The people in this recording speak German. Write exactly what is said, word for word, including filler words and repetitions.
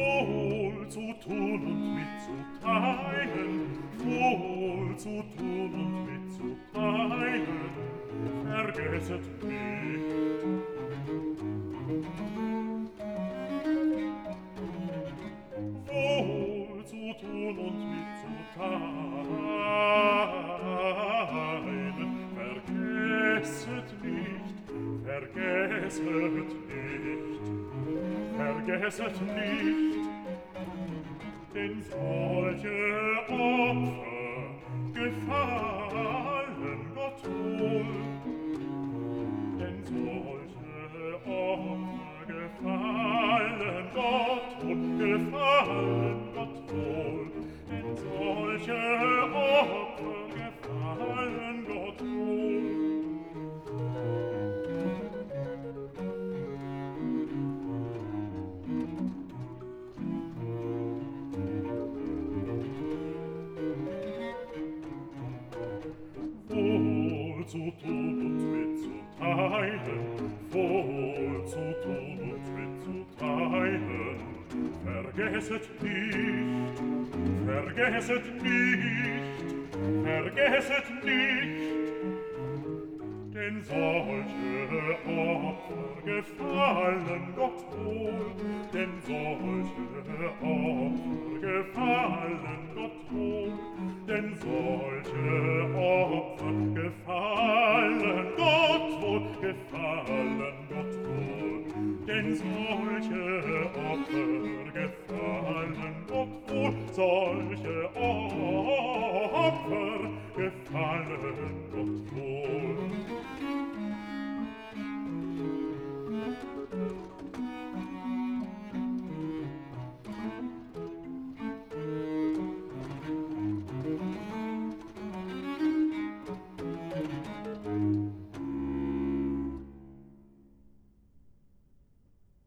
wohl zu tun und mitzuteilen, wohl zu tun und mitzuteilen, vergesset nicht. Wohl zu tun und mitzuteilen, vergesset nicht, vergesset nicht, vergesset nicht, denn solche Opfer gefallen Gott wohl, denn solche Opfer gefallen Gott wohl, gefallen Gott wohl, denn solche Opfer gefallen Gott wohl. Wohl zu tun und mitzuteilen, wohl zu tun und mitzuteilen, vergesset nicht, vergesset nicht, vergesset nicht, denn solche Opfer gefallen Gott wohl, denn solche Opfer gefallen Gott wohl, denn solche Opfer gefallen Gott wohl, gefallen Gott wohl, denn solche Opfer gefallen Gott wohl, solche Opfer gefallen Gott wohl.